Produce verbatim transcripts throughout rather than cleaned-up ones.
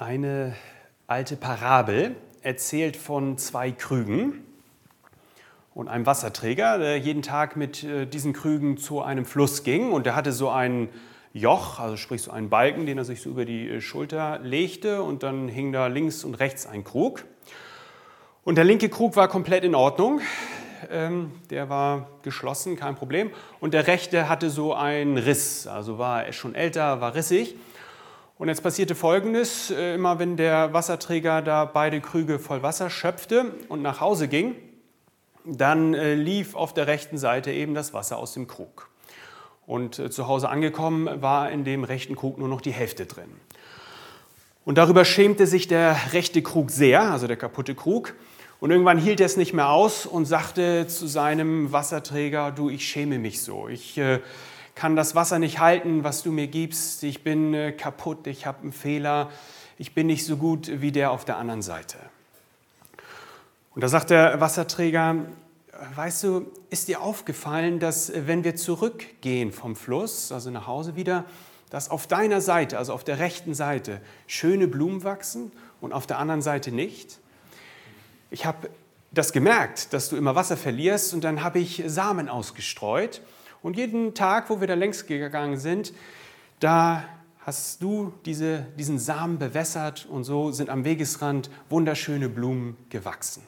Eine alte Parabel erzählt von zwei Krügen und einem Wasserträger, der jeden Tag mit diesen Krügen zu einem Fluss ging. Und der hatte so ein Joch, also sprich so einen Balken, den er sich so über die Schulter legte. Und dann hing da links und rechts ein Krug. Und der linke Krug war komplett in Ordnung. Ähm, der war geschlossen, kein Problem. Und der rechte hatte so einen Riss, also war schon älter, war rissig. Und jetzt passierte Folgendes: Immer wenn der Wasserträger da beide Krüge voll Wasser schöpfte und nach Hause ging, dann äh, lief auf der rechten Seite eben das Wasser aus dem Krug. Und äh, zu Hause angekommen war in dem rechten Krug nur noch die Hälfte drin. Und darüber schämte sich der rechte Krug sehr, also der kaputte Krug. Und irgendwann hielt er es nicht mehr aus und sagte zu seinem Wasserträger: Du, ich schäme mich so. Ich äh, kann das Wasser nicht halten, was du mir gibst. Ich bin äh, kaputt, ich habe einen Fehler. Ich bin nicht so gut wie der auf der anderen Seite. Und da sagt der Wasserträger: Weißt du, ist dir aufgefallen, dass wenn wir zurückgehen vom Fluss, also nach Hause wieder, dass auf deiner Seite, also auf der rechten Seite, schöne Blumen wachsen und auf der anderen Seite nicht? Ich habe das gemerkt, dass du immer Wasser verlierst, und dann habe ich Samen ausgestreut. Und jeden Tag, wo wir da längs gegangen sind, da hast du diese, diesen Samen bewässert, und so sind am Wegesrand wunderschöne Blumen gewachsen.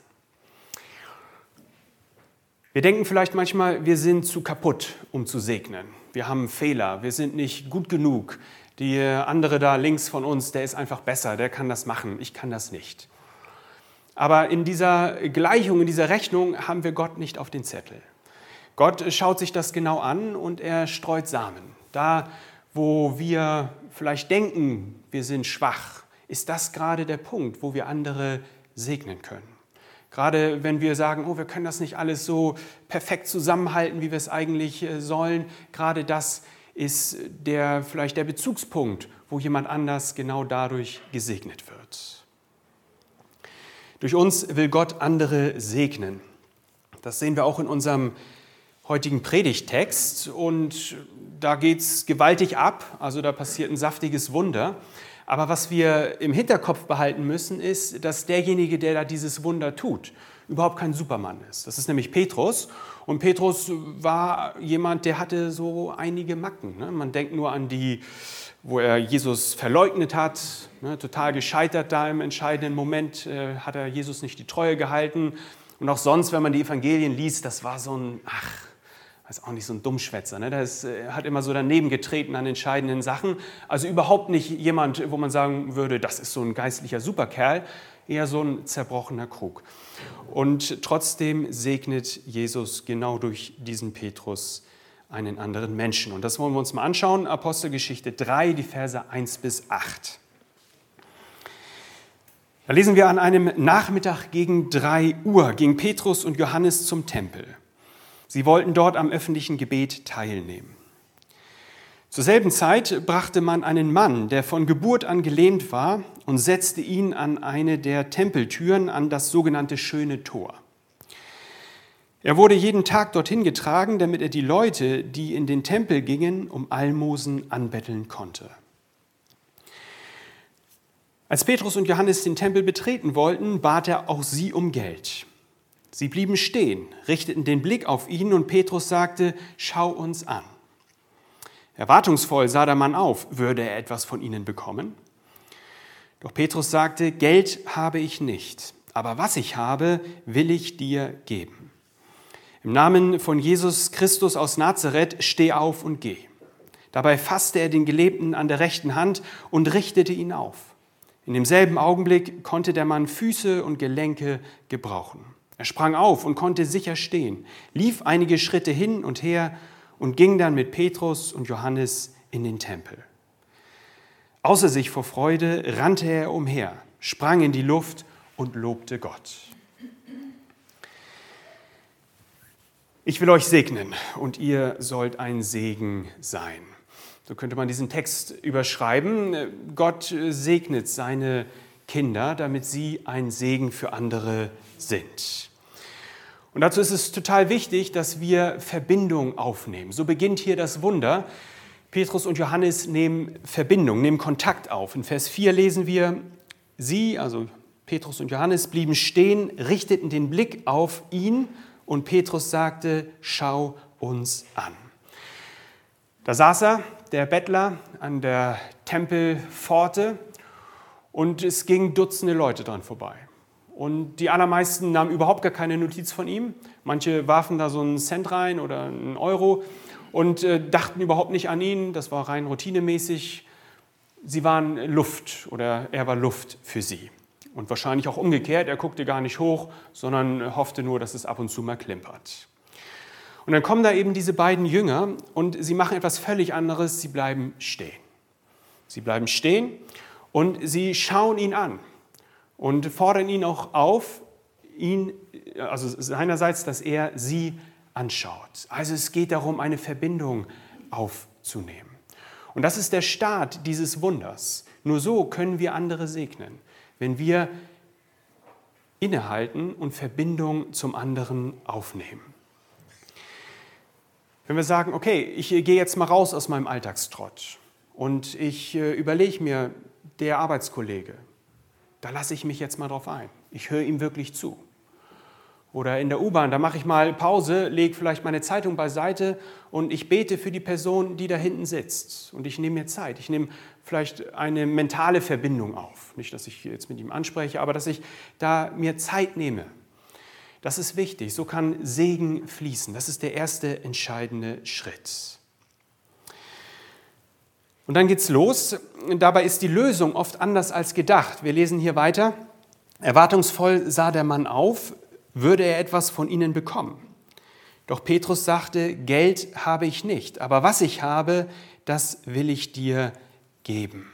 Wir denken vielleicht manchmal, wir sind zu kaputt, um zu segnen. Wir haben Fehler, wir sind nicht gut genug. Der andere da links von uns, der ist einfach besser, der kann das machen, ich kann das nicht. Aber in dieser Gleichung, in dieser Rechnung haben wir Gott nicht auf den Zettel. Gott schaut sich das genau an und er streut Samen. Da, wo wir vielleicht denken, wir sind schwach, ist das gerade der Punkt, wo wir andere segnen können. Gerade wenn wir sagen, oh, wir können das nicht alles so perfekt zusammenhalten, wie wir es eigentlich sollen, gerade das ist der, vielleicht der Bezugspunkt, wo jemand anders genau dadurch gesegnet wird. Durch uns will Gott andere segnen. Das sehen wir auch in unserem heutigen Predigttext, und da geht es gewaltig ab, also da passiert ein saftiges Wunder. Aber was wir im Hinterkopf behalten müssen, ist, dass derjenige, der da dieses Wunder tut, überhaupt kein Supermann ist. Das ist nämlich Petrus, und Petrus war jemand, der hatte so einige Macken. Ne? Man denkt nur an die, wo er Jesus verleugnet hat, ne? Total gescheitert da im entscheidenden Moment, äh, hat er Jesus nicht die Treue gehalten. Und auch sonst, wenn man die Evangelien liest, das war so ein, ach, weiß auch nicht, so ein Dummschwätzer. Ne? Der ist, hat immer so daneben getreten an entscheidenden Sachen. Also überhaupt nicht jemand, wo man sagen würde, das ist so ein geistlicher Superkerl, eher so ein zerbrochener Krug. Und trotzdem segnet Jesus genau durch diesen Petrus einen anderen Menschen. Und das wollen wir uns mal anschauen. Apostelgeschichte drei, die Verse eins bis acht. Da lesen wir: An einem Nachmittag gegen drei Uhr ging Petrus und Johannes zum Tempel. Sie wollten dort am öffentlichen Gebet teilnehmen. Zur selben Zeit brachte man einen Mann, der von Geburt an gelähmt war, und setzte ihn an eine der Tempeltüren, an das sogenannte Schöne Tor. Er wurde jeden Tag dorthin getragen, damit er die Leute, die in den Tempel gingen, um Almosen anbetteln konnte. Als Petrus und Johannes den Tempel betreten wollten, bat er auch sie um Geld. Sie blieben stehen, richteten den Blick auf ihn, und Petrus sagte: Schau uns an. Erwartungsvoll sah der Mann auf, würde er etwas von ihnen bekommen? Doch Petrus sagte: Geld habe ich nicht, aber was ich habe, will ich dir geben. Im Namen von Jesus Christus aus Nazareth, steh auf und geh. Dabei fasste er den Gelähmten an der rechten Hand und richtete ihn auf. In demselben Augenblick konnte der Mann Füße und Gelenke gebrauchen. Er sprang auf und konnte sicher stehen, lief einige Schritte hin und her und ging dann mit Petrus und Johannes in den Tempel. Außer sich vor Freude rannte er umher, sprang in die Luft und lobte Gott. Ich will euch segnen, und ihr sollt ein Segen sein. So könnte man diesen Text überschreiben. Gott segnet seine Kinder, damit sie ein Segen für andere sind. Und dazu ist es total wichtig, dass wir Verbindung aufnehmen. So beginnt hier das Wunder. Petrus und Johannes nehmen Verbindung, nehmen Kontakt auf. In Vers vier lesen wir: Sie, also Petrus und Johannes, blieben stehen, richteten den Blick auf ihn und Petrus sagte, schau uns an. Da saß er, der Bettler, an der Tempelpforte und es gingen Dutzende Leute dran vorbei. Und die allermeisten nahmen überhaupt gar keine Notiz von ihm. Manche warfen da so einen Cent rein oder einen Euro und äh, dachten überhaupt nicht an ihn. Das war rein routinemäßig. Sie waren Luft oder er war Luft für sie. Und wahrscheinlich auch umgekehrt. Er guckte gar nicht hoch, sondern hoffte nur, dass es ab und zu mal klimpert. Und dann kommen da eben diese beiden Jünger und sie machen etwas völlig anderes. Sie bleiben stehen. Sie bleiben stehen und sie schauen ihn an. Und fordern ihn auch auf, ihn, also seinerseits, dass er sie anschaut. Also es geht darum, eine Verbindung aufzunehmen. Und das ist der Start dieses Wunders. Nur so können wir andere segnen, wenn wir innehalten und Verbindung zum anderen aufnehmen. Wenn wir sagen, okay, ich gehe jetzt mal raus aus meinem Alltagstrott und ich überlege mir, der Arbeitskollege, da lasse ich mich jetzt mal drauf ein. Ich höre ihm wirklich zu. Oder in der U-Bahn, da mache ich mal Pause, lege vielleicht meine Zeitung beiseite und ich bete für die Person, die da hinten sitzt. Und ich nehme mir Zeit. Ich nehme vielleicht eine mentale Verbindung auf. Nicht, dass ich jetzt mit ihm anspreche, aber dass ich da mir Zeit nehme. Das ist wichtig. So kann Segen fließen. Das ist der erste entscheidende Schritt. Und dann geht's los. Dabei ist die Lösung oft anders als gedacht. Wir lesen hier weiter. Erwartungsvoll sah der Mann auf, würde er etwas von ihnen bekommen. Doch Petrus sagte, Geld habe ich nicht, aber was ich habe, das will ich dir geben.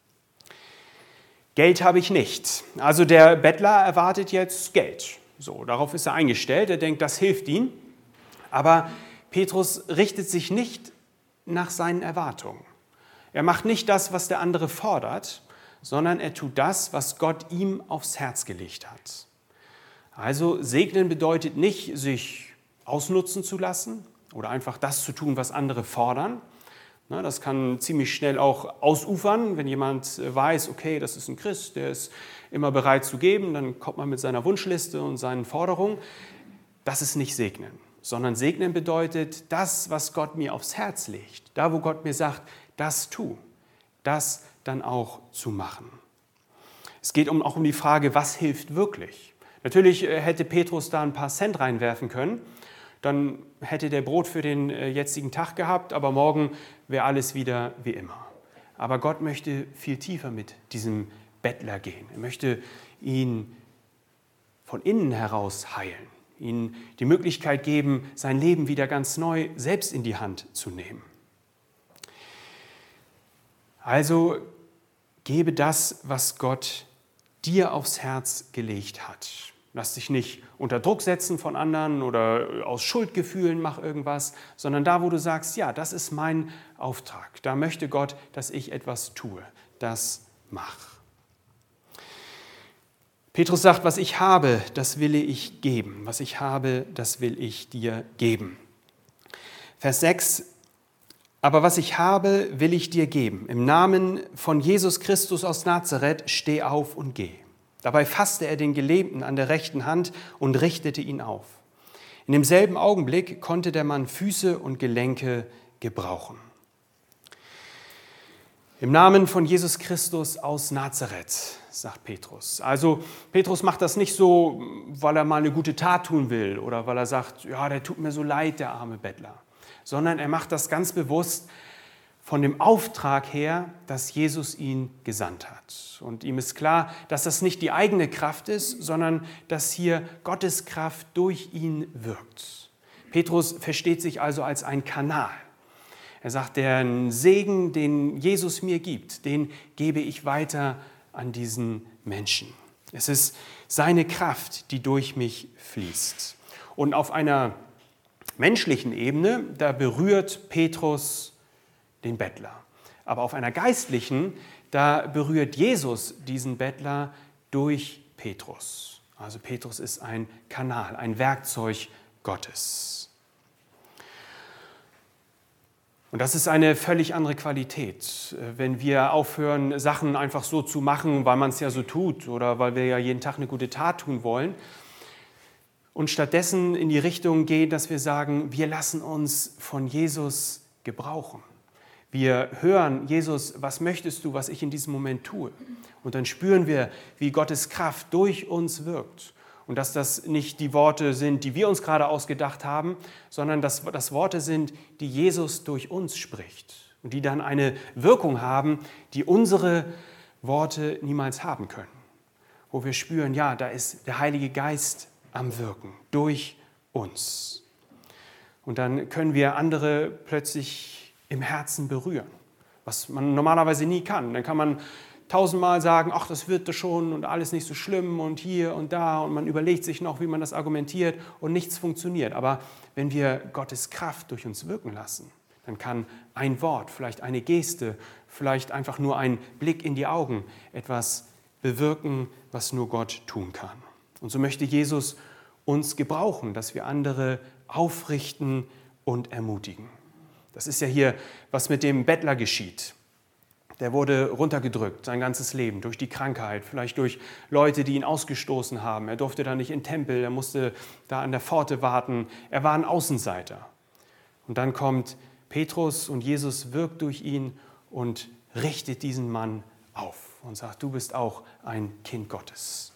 Geld habe ich nicht. Also der Bettler erwartet jetzt Geld. So, darauf ist er eingestellt. Er denkt, das hilft ihm. Aber Petrus richtet sich nicht nach seinen Erwartungen. Er macht nicht das, was der andere fordert, sondern er tut das, was Gott ihm aufs Herz gelegt hat. Also segnen bedeutet nicht, sich ausnutzen zu lassen oder einfach das zu tun, was andere fordern. Das kann ziemlich schnell auch ausufern, wenn jemand weiß, okay, das ist ein Christ, der ist immer bereit zu geben, dann kommt man mit seiner Wunschliste und seinen Forderungen. Das ist nicht segnen, sondern segnen bedeutet das, was Gott mir aufs Herz legt. Da, wo Gott mir sagt, das tu, das dann auch zu machen. Es geht um, auch um die Frage, was hilft wirklich? Natürlich hätte Petrus da ein paar Cent reinwerfen können, dann hätte der Brot für den jetzigen Tag gehabt, aber morgen wäre alles wieder wie immer. Aber Gott möchte viel tiefer mit diesem Bettler gehen. Er möchte ihn von innen heraus heilen, ihm die Möglichkeit geben, sein Leben wieder ganz neu selbst in die Hand zu nehmen. Also gebe das, was Gott dir aufs Herz gelegt hat. Lass dich nicht unter Druck setzen von anderen oder aus Schuldgefühlen mach irgendwas, sondern da, wo du sagst, ja, das ist mein Auftrag. Da möchte Gott, dass ich etwas tue. Das mach. Petrus sagt, was ich habe, das will ich geben. Was ich habe, das will ich dir geben. Vers sechs. Aber was ich habe, will ich dir geben. Im Namen von Jesus Christus aus Nazareth, steh auf und geh. Dabei fasste er den Gelähmten an der rechten Hand und richtete ihn auf. In demselben Augenblick konnte der Mann Füße und Gelenke gebrauchen. Im Namen von Jesus Christus aus Nazareth, sagt Petrus. Also Petrus macht das nicht so, weil er mal eine gute Tat tun will oder weil er sagt, ja, der tut mir so leid, der arme Bettler. Sondern er macht das ganz bewusst von dem Auftrag her, dass Jesus ihn gesandt hat. Und ihm ist klar, dass das nicht die eigene Kraft ist, sondern dass hier Gottes Kraft durch ihn wirkt. Petrus versteht sich also als ein Kanal. Er sagt, den Segen, den Jesus mir gibt, den gebe ich weiter an diesen Menschen. Es ist seine Kraft, die durch mich fließt. Und auf einer menschlichen Ebene, da berührt Petrus den Bettler. Aber auf einer geistlichen, da berührt Jesus diesen Bettler durch Petrus. Also Petrus ist ein Kanal, ein Werkzeug Gottes. Und das ist eine völlig andere Qualität, wenn wir aufhören, Sachen einfach so zu machen, weil man es ja so tut oder weil wir ja jeden Tag eine gute Tat tun wollen und stattdessen in die Richtung gehen, dass wir sagen, wir lassen uns von Jesus gebrauchen. Wir hören, Jesus, was möchtest du, was ich in diesem Moment tue? Und dann spüren wir, wie Gottes Kraft durch uns wirkt. Und dass das nicht die Worte sind, die wir uns gerade ausgedacht haben, sondern dass das Worte sind, die Jesus durch uns spricht und die dann eine Wirkung haben, die unsere Worte niemals haben können. Wo wir spüren, ja, da ist der Heilige Geist am Wirken, durch uns. Und dann können wir andere plötzlich im Herzen berühren, was man normalerweise nie kann. Dann kann man tausendmal sagen, ach, das wird doch schon und alles nicht so schlimm und hier und da und man überlegt sich noch, wie man das argumentiert und nichts funktioniert. Aber wenn wir Gottes Kraft durch uns wirken lassen, dann kann ein Wort, vielleicht eine Geste, vielleicht einfach nur ein Blick in die Augen etwas bewirken, was nur Gott tun kann. Und so möchte Jesus uns gebrauchen, dass wir andere aufrichten und ermutigen. Das ist ja hier, was mit dem Bettler geschieht. Der wurde runtergedrückt, sein ganzes Leben, durch die Krankheit, vielleicht durch Leute, die ihn ausgestoßen haben. Er durfte da nicht in den Tempel, er musste da an der Pforte warten. Er war ein Außenseiter. Und dann kommt Petrus und Jesus wirkt durch ihn und richtet diesen Mann auf und sagt, du bist auch ein Kind Gottes.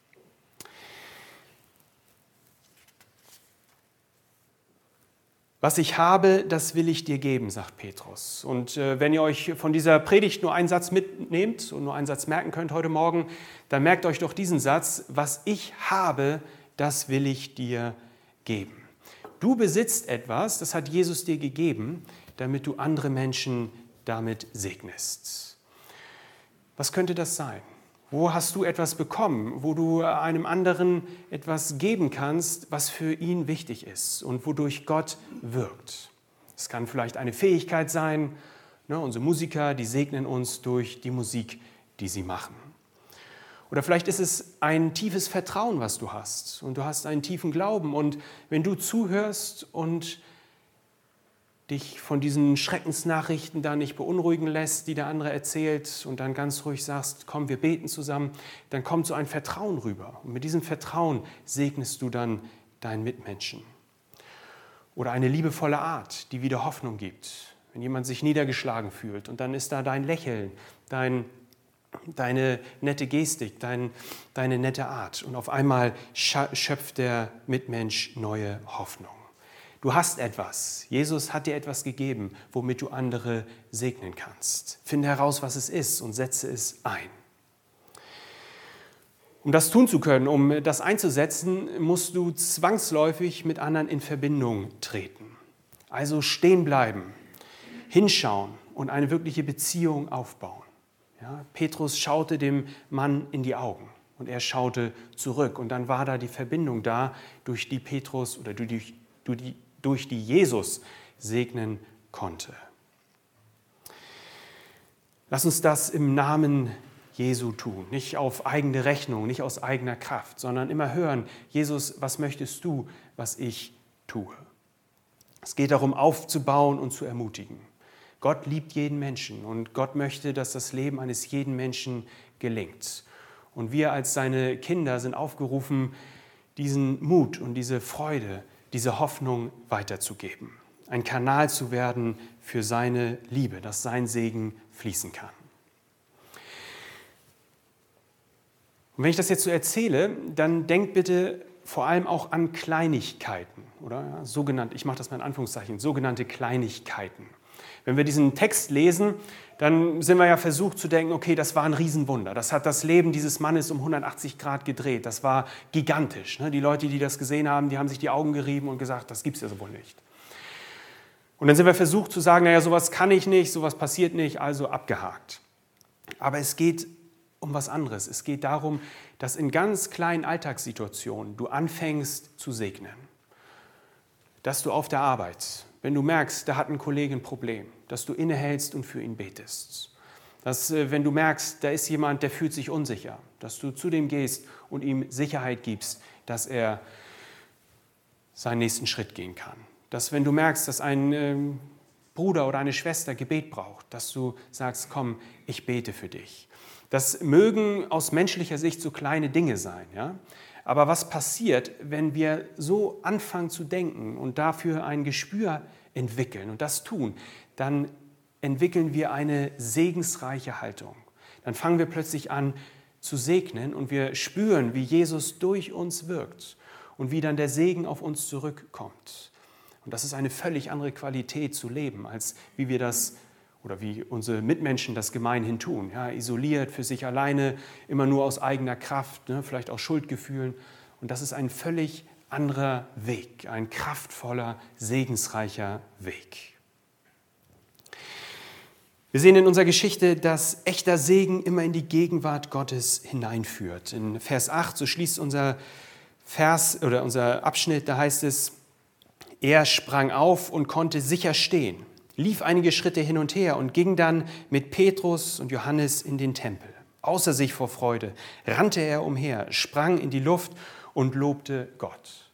Was ich habe, das will ich dir geben, sagt Petrus. Und äh, wenn ihr euch von dieser Predigt nur einen Satz mitnehmt und nur einen Satz merken könnt heute Morgen, dann merkt euch doch diesen Satz, was ich habe, das will ich dir geben. Du besitzt etwas, das hat Jesus dir gegeben, damit du andere Menschen damit segnest. Was könnte das sein? Wo hast du etwas bekommen, wo du einem anderen etwas geben kannst, was für ihn wichtig ist und wodurch Gott wirkt? Es kann vielleicht eine Fähigkeit sein. Ne, unsere Musiker, die segnen uns durch die Musik, die sie machen. Oder vielleicht ist es ein tiefes Vertrauen, was du hast. Und du hast einen tiefen Glauben. Und wenn du zuhörst und dich von diesen Schreckensnachrichten da nicht beunruhigen lässt, die der andere erzählt und dann ganz ruhig sagst, komm, wir beten zusammen, dann kommt so ein Vertrauen rüber. Und mit diesem Vertrauen segnest du dann deinen Mitmenschen. Oder eine liebevolle Art, die wieder Hoffnung gibt. Wenn jemand sich niedergeschlagen fühlt und dann ist da dein Lächeln, dein, deine nette Gestik, dein, deine nette Art. Und auf einmal schöpft der Mitmensch neue Hoffnung. Du hast etwas. Jesus hat dir etwas gegeben, womit du andere segnen kannst. Finde heraus, was es ist und setze es ein. Um das tun zu können, um das einzusetzen, musst du zwangsläufig mit anderen in Verbindung treten. Also stehen bleiben, hinschauen und eine wirkliche Beziehung aufbauen. Ja, Petrus schaute dem Mann in die Augen und er schaute zurück. Und dann war da die Verbindung da, durch die Petrus oder durch die, durch die durch die Jesus segnen konnte. Lass uns das im Namen Jesu tun, nicht auf eigene Rechnung, nicht aus eigener Kraft, sondern immer hören, Jesus, was möchtest du, was ich tue? Es geht darum, aufzubauen und zu ermutigen. Gott liebt jeden Menschen und Gott möchte, dass das Leben eines jeden Menschen gelingt. Und wir als seine Kinder sind aufgerufen, diesen Mut und diese Freude, diese Hoffnung weiterzugeben, ein Kanal zu werden für seine Liebe, dass sein Segen fließen kann. Und wenn ich das jetzt so erzähle, dann denkt bitte vor allem auch an Kleinigkeiten, oder ja, sogenannte, ich mache das mal in Anführungszeichen, sogenannte Kleinigkeiten. Wenn wir diesen Text lesen, dann sind wir ja versucht zu denken, okay, das war ein Riesenwunder. Das hat das Leben dieses Mannes um hundertachtzig Grad gedreht. Das war gigantisch. Die Leute, die das gesehen haben, die haben sich die Augen gerieben und gesagt, das gibt es ja so wohl nicht. Und dann sind wir versucht zu sagen, naja, sowas kann ich nicht, sowas passiert nicht, also abgehakt. Aber es geht um was anderes. Es geht darum, dass in ganz kleinen Alltagssituationen du anfängst zu segnen. Dass du auf der Arbeit, wenn du merkst, da hat ein Kollege ein Problem, dass du innehältst und für ihn betest. Dass, wenn du merkst, da ist jemand, der fühlt sich unsicher, dass du zu dem gehst und ihm Sicherheit gibst, dass er seinen nächsten Schritt gehen kann. Dass, wenn du merkst, dass ein, Bruder oder eine Schwester Gebet braucht, dass du sagst, komm, ich bete für dich. Das mögen aus menschlicher Sicht so kleine Dinge sein, ja? Aber was passiert, wenn wir so anfangen zu denken und dafür ein Gespür entwickeln und das tun, dann entwickeln wir eine segensreiche Haltung. Dann fangen wir plötzlich an zu segnen und wir spüren, wie Jesus durch uns wirkt und wie dann der Segen auf uns zurückkommt. Und das ist eine völlig andere Qualität zu leben, als wie wir das oder wie unsere Mitmenschen das gemeinhin tun. Ja, isoliert, für sich alleine, immer nur aus eigener Kraft, ne, vielleicht auch Schuldgefühlen. Und das ist ein völlig anderer Weg, ein kraftvoller, segensreicher Weg. Wir sehen in unserer Geschichte, dass echter Segen immer in die Gegenwart Gottes hineinführt. In Vers acht, so schließt unser Vers oder unser Abschnitt, da heißt es, er sprang auf und konnte sicher stehen, lief einige Schritte hin und her und ging dann mit Petrus und Johannes in den Tempel. Außer sich vor Freude rannte er umher, sprang in die Luft und lobte Gott.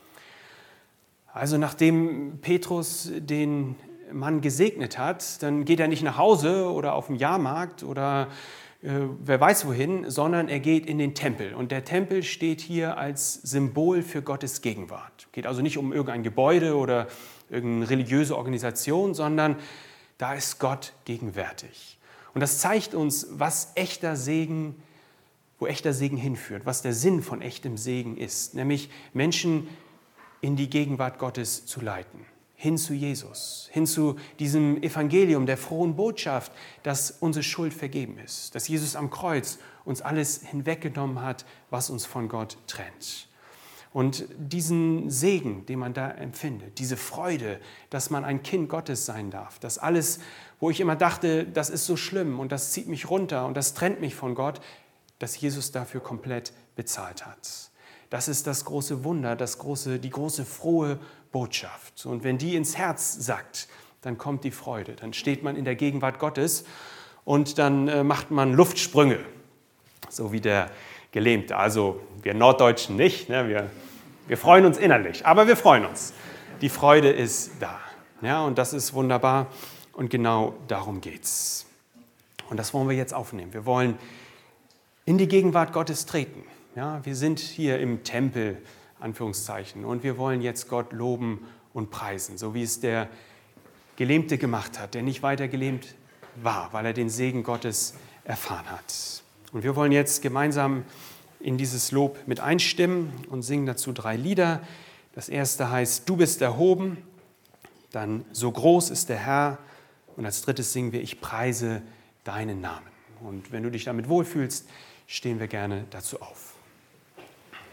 Also nachdem Petrus den Mann gesegnet hat, dann geht er nicht nach Hause oder auf den Jahrmarkt oder äh, wer weiß wohin, sondern er geht in den Tempel. Und der Tempel steht hier als Symbol für Gottes Gegenwart. Geht also nicht um irgendein Gebäude oder irgendeine religiöse Organisation, sondern da ist Gott gegenwärtig. Und das zeigt uns, was echter Segen, wo echter Segen hinführt, was der Sinn von echtem Segen ist, nämlich Menschen in die Gegenwart Gottes zu leiten, hin zu Jesus, hin zu diesem Evangelium der frohen Botschaft, dass unsere Schuld vergeben ist, dass Jesus am Kreuz uns alles hinweggenommen hat, was uns von Gott trennt. Und diesen Segen, den man da empfindet, diese Freude, dass man ein Kind Gottes sein darf, dass alles, wo ich immer dachte, das ist so schlimm und das zieht mich runter und das trennt mich von Gott, dass Jesus dafür komplett bezahlt hat. Das ist das große Wunder, das große, die große frohe Botschaft. Und wenn die ins Herz sackt, dann kommt die Freude. Dann steht man in der Gegenwart Gottes und dann äh, macht man Luftsprünge, so wie der Gelähmte. Also wir Norddeutschen nicht, ne? wir, wir freuen uns innerlich, aber wir freuen uns. Die Freude ist da, ja, und das ist wunderbar und genau darum geht's. Und das wollen wir jetzt aufnehmen. Wir wollen in die Gegenwart Gottes treten. Ja, wir sind hier im Tempel, Anführungszeichen, und wir wollen jetzt Gott loben und preisen, so wie es der Gelähmte gemacht hat, der nicht weiter gelähmt war, weil er den Segen Gottes erfahren hat. Und wir wollen jetzt gemeinsam in dieses Lob mit einstimmen und singen dazu drei Lieder. Das erste heißt, du bist erhoben, dann so groß ist der Herr und als drittes singen wir, ich preise deinen Namen. Und wenn du dich damit wohlfühlst, stehen wir gerne dazu auf.